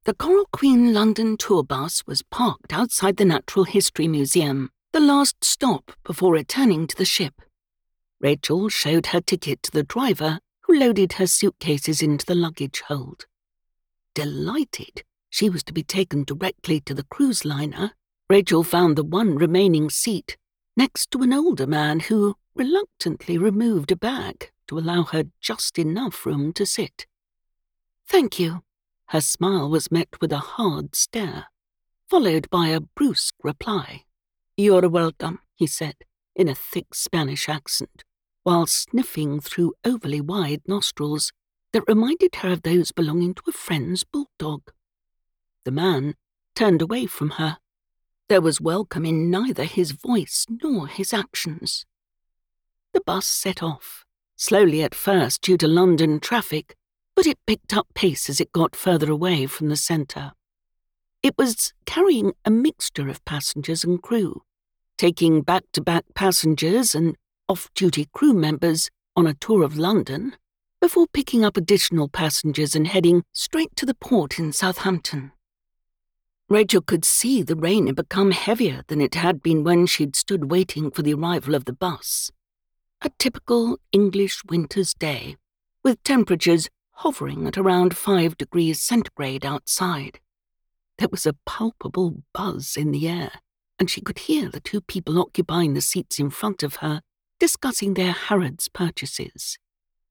The Coral Queen London tour bus was parked outside the Natural History Museum, the last stop before returning to the ship. Rachel showed her ticket to the driver, who loaded her suitcases into the luggage hold. Delighted she was to be taken directly to the cruise liner, Rachel found the one remaining seat next to an older man who reluctantly removed a bag to allow her just enough room to sit. "Thank you." Her smile was met with a hard stare, followed by a brusque reply. "You're welcome," he said, in a thick Spanish accent, while sniffing through overly wide nostrils that reminded her of those belonging to a friend's bulldog. The man turned away from her. There was welcome in neither his voice nor his actions. The bus set off, slowly at first due to London traffic, but it picked up pace as it got further away from the centre. It was carrying a mixture of passengers and crew, taking back-to-back passengers and off-duty crew members on a tour of London, before picking up additional passengers and heading straight to the port in Southampton. Rachel could see the rain had become heavier than it had been when she'd stood waiting for the arrival of the bus. A typical English winter's day, with temperatures hovering at around 5 degrees centigrade outside. There was a palpable buzz in the air, and she could hear the two people occupying the seats in front of her discussing their Harrods purchases.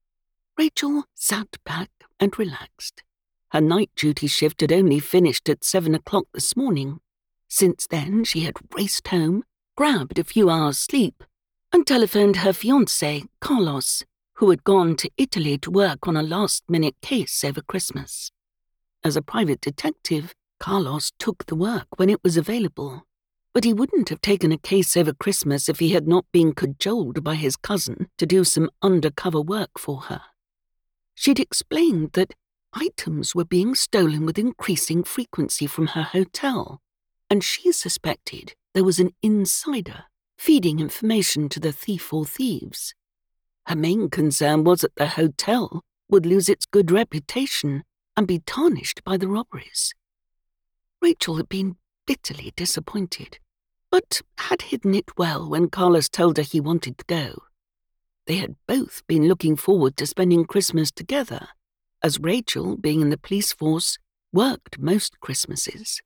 Rachel sat back and relaxed. Her night duty shift had only finished at 7 o'clock this morning. Since then, she had raced home, grabbed a few hours' sleep, and telephoned her fiancé, Carlos, who had gone to Italy to work on a last-minute case over Christmas. As a private detective, Carlos took the work when it was available, but he wouldn't have taken a case over Christmas if he had not been cajoled by his cousin to do some undercover work for her. She'd explained that items were being stolen with increasing frequency from her hotel, and she suspected there was an insider feeding information to the thief or thieves. Her main concern was that the hotel would lose its good reputation and be tarnished by the robberies. Rachel had been bitterly disappointed, but had hidden it well when Carlos told her he wanted to go. They had both been looking forward to spending Christmas together, as Rachel, being in the police force, worked most Christmases.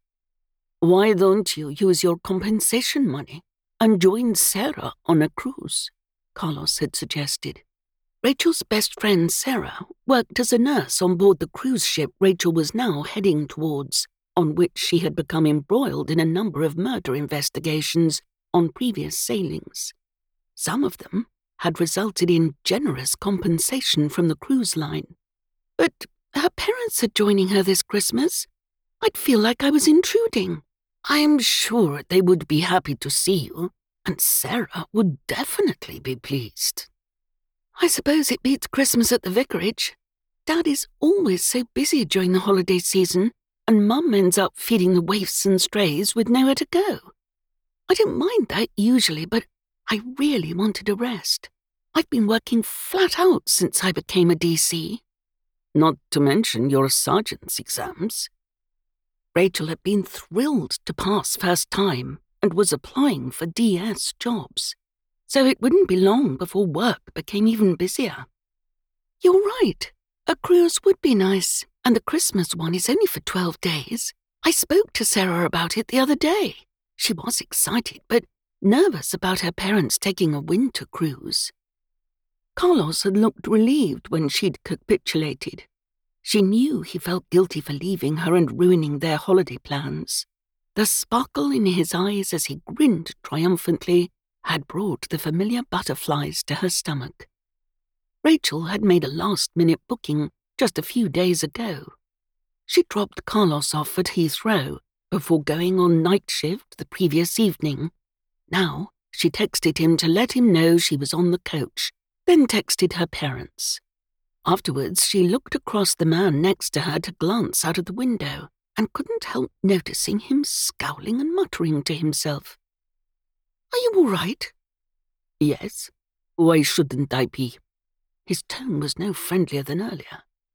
"Why don't you use your compensation money and join Sarah on a cruise?" Carlos had suggested. Rachel's best friend, Sarah, worked as a nurse on board the cruise ship Rachel was now heading towards, on which she had become embroiled in a number of murder investigations on previous sailings. Some of them had resulted in generous compensation from the cruise line. But her parents are joining her this Christmas. I'd feel like I was intruding. I'm sure they would be happy to see you, and Sarah would definitely be pleased. I suppose it beats Christmas at the vicarage. Dad is always so busy during the holiday season, and Mum ends up feeding the waifs and strays with nowhere to go. I don't mind that usually, but I really wanted a rest. I've been working flat out since I became a DC. Not to mention your sergeant's exams. Rachel had been thrilled to pass first time and was applying for DS jobs, so it wouldn't be long before work became even busier. You're right. A cruise would be nice, and the Christmas one is only for 12 days. I spoke to Sarah about it the other day. She was excited, but nervous about her parents taking a winter cruise. Carlos had looked relieved when she'd capitulated. She knew he felt guilty for leaving her and ruining their holiday plans. The sparkle in his eyes as he grinned triumphantly had brought the familiar butterflies to her stomach. Rachel had made a last-minute booking just a few days ago. She dropped Carlos off at Heathrow before going on night shift the previous evening. Now she texted him to let him know she was on the coach, then texted her parents. Afterwards, she looked across the man next to her to glance out of the window and couldn't help noticing him scowling and muttering to himself. "Are you all right?" "Yes. Why shouldn't I be?" His tone was no friendlier than earlier.